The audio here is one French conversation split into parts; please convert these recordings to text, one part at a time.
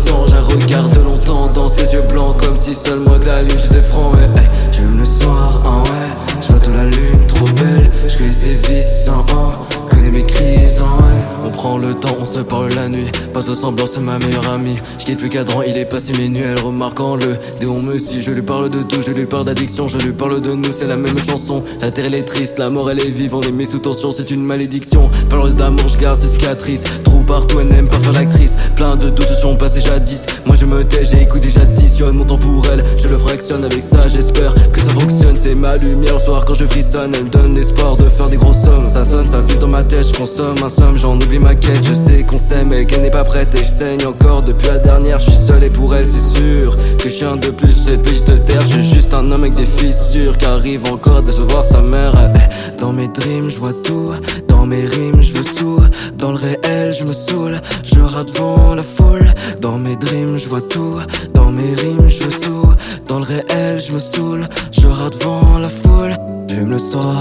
sang. Je la regarde longtemps dans ses yeux blancs, comme si seul moi de la lune j'étais franc. J'aime le soir, ah ouais, je vois la lune trop belle. Je connais ses vices, connais mes crises, ouais. On prend le temps, on se parle la nuit. Pas de semblant, c'est ma meilleure amie. Je quitte plus cadran, il est passé minuit. Elle remarque en le dès on me suit. Je lui parle de tout, je lui parle d'addiction. Je lui parle de nous, c'est la même chanson. La terre elle est triste, la mort elle est vive. On est mis sous tension, c'est une malédiction. Parle d'amour, je garde ses cicatrices. Trou partout, elle n'aime pas faire l'actrice. Plein de doutes sont passés jadis. Moi je me tais, j'ai écouté, j'additionne mon temps pour elle. Je le fractionne avec ça, j'espère que ça fonctionne. C'est ma lumière le soir quand je frissonne. Elle me donne l'espoir de faire des grosses sommes. Ça sonne, ça fuit dans ma tête, je consomme un somme, j'en oublie ma quête. Je sais qu'on s'aime et qu'elle n'est pas prête. Et je saigne encore depuis la dernière. Je suis seul et pour elle c'est sûr que je suis un de plus sur cette petite terre. Je suis juste un homme avec des fissures qui arrive encore à décevoir sa mère. Dans mes dreams je vois tout, dans mes rimes je veux sous. Dans le réel je me saoule, je rate devant la foule. Dans mes dreams je vois tout, dans mes rimes je veux sous. Dans le réel je me saoule, je rate devant la foule. J'aime le soir,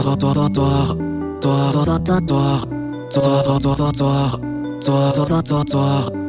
soir.